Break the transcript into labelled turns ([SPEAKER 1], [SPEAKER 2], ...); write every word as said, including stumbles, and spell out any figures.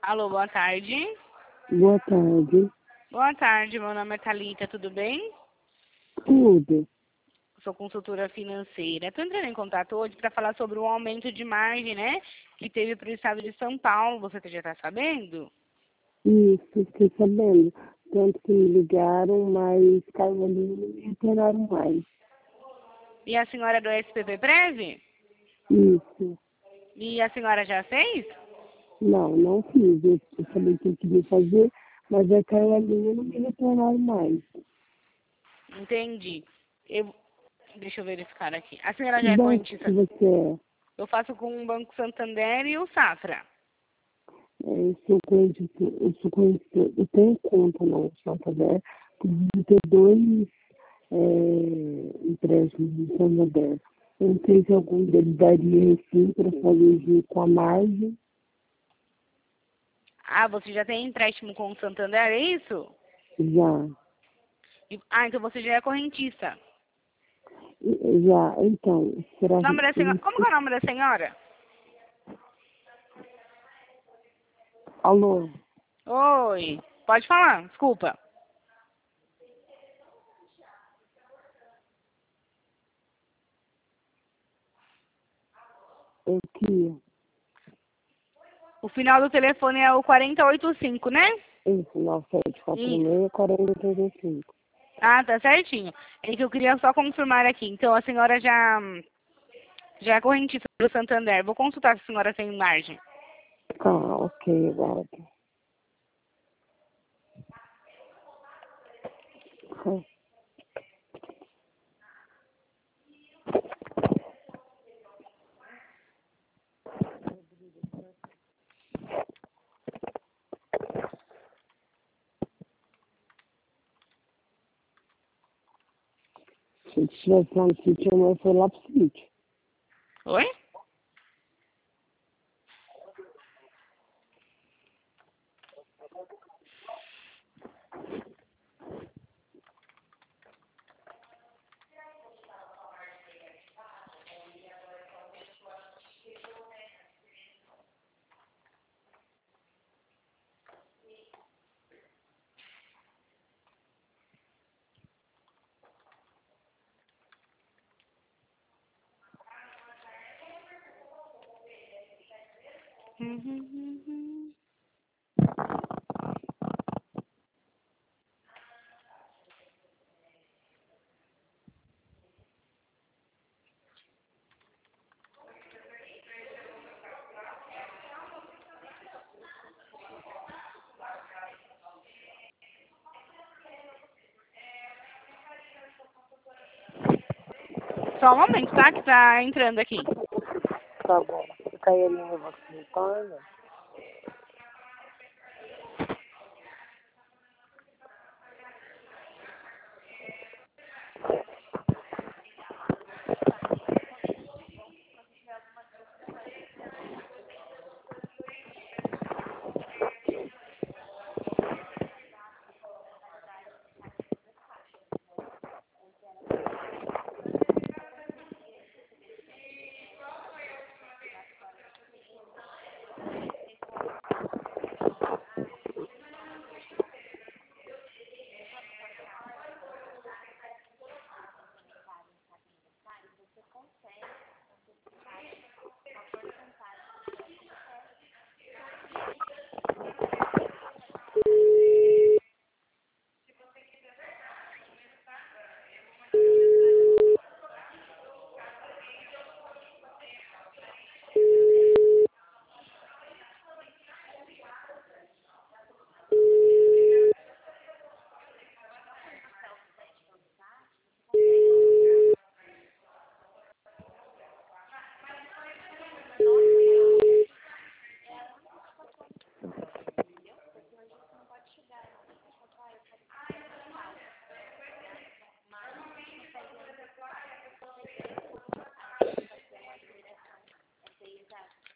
[SPEAKER 1] Alô, boa tarde.
[SPEAKER 2] Boa tarde.
[SPEAKER 1] Boa tarde, meu nome é Thalita, tudo bem?
[SPEAKER 2] Tudo.
[SPEAKER 1] Sou consultora financeira. Estou entrando em contato hoje para falar sobre o aumento de margem, né? Que teve para o estado de São Paulo. Você já está sabendo?
[SPEAKER 2] Isso, fiquei sabendo. Tanto que me ligaram, mas caiu ali e não me retornaram mais.
[SPEAKER 1] E a senhora é do S P P Prev?
[SPEAKER 2] Isso.
[SPEAKER 1] E a senhora já fez?
[SPEAKER 2] Não, não fiz. Eu eu falei que eu queria fazer, mas aí caiu ali e não me retornaram mais.
[SPEAKER 1] Entendi. Eu... Deixa eu verificar aqui. A senhora
[SPEAKER 2] Que
[SPEAKER 1] já é
[SPEAKER 2] banco
[SPEAKER 1] correntista?
[SPEAKER 2] que você é?
[SPEAKER 1] Eu faço com o Banco Santander e o Safra.
[SPEAKER 2] É, eu sou cliente, eu sou cliente, eu tenho conta no Santander, preciso ter dois é, empréstimos no Santander. Eu não sei se algum deles daria assim para fazer junto com a margem.
[SPEAKER 1] Ah, você já tem empréstimo com o Santander, é isso?
[SPEAKER 2] Já,
[SPEAKER 1] E- Ah, então você já é correntista.
[SPEAKER 2] já, então, será
[SPEAKER 1] Nome da senhora... Como que é
[SPEAKER 2] que...
[SPEAKER 1] o nome da senhora?
[SPEAKER 2] Alô,
[SPEAKER 1] Oi. Pode falar, desculpa.
[SPEAKER 2] eu queria,
[SPEAKER 1] O final do telefone é o quarenta e oitenta e cinco, né?
[SPEAKER 2] esse, nove sete quatro
[SPEAKER 1] Isso.
[SPEAKER 2] seis, quarenta trinta e cinco.
[SPEAKER 1] Ah, tá certinho. É que eu queria só confirmar aqui. Então, a senhora já, já é correntista do Santander. Vou consultar se a senhora tem margem.
[SPEAKER 2] Tá, ok, agora. Tá. Se eu tivesse lá no sítio, eu não foi lá pro sítio.
[SPEAKER 1] Oi? Uhum. Só um momento, tá? Que tá entrando aqui.
[SPEAKER 2] Tá bom. Você caiu ali no negócio de retorno?